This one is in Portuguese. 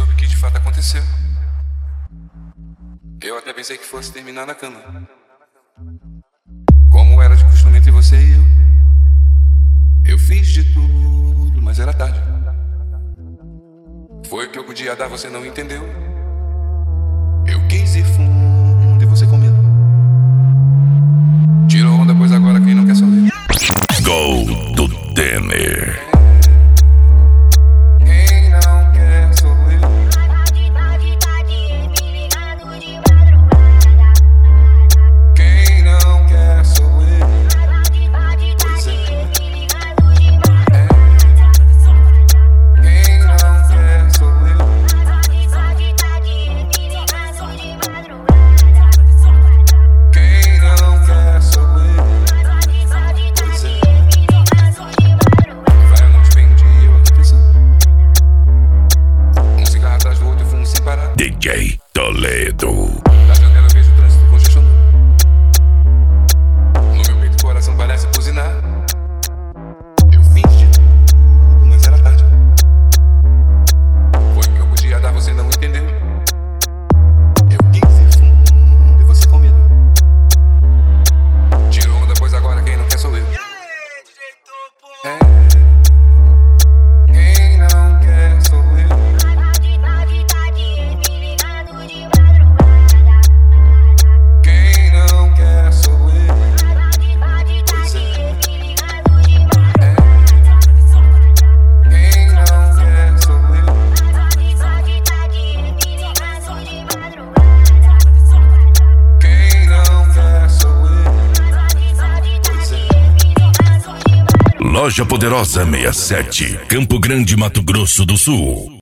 soube o que de fato aconteceu. Eu até pensei que fosse terminar na cama, como era de costume entre você e eu fiz de tudo, mas era tarde. Foi o que eu podia dar, você não entendeu. Eu quis ir fundo e você com medo. Tirou onda, pois agora quem não quer sou eu. Go do Denner. Quem não quer sou eu. Quem não quer sou eu. Pois é. Quem não quer sou eu. Quem não quer sou eu. Pois é. Vai à noite, bem dia, eu aqui pensando. Um cigarro atrás do outro e fumo sem parar. DJ Toledo. Da janela eu vejo o trânsito congestionado. No meu peito o coração parece buzinar. Eu fiz de tudo, mas era tarde. Foi o que eu podia dar, você não entendeu. Eu quis ir fundo e você com medo. Tirou onda, pois agora quem não quer sou eu. É. Quem não quer sou eu. Quem não quer sou eu. Pois é. É. Quem não quer sou eu. Quem não quer sou eu. Pois é. Loja Poderosa 67, Campo Grande, Mato Grosso do Sul.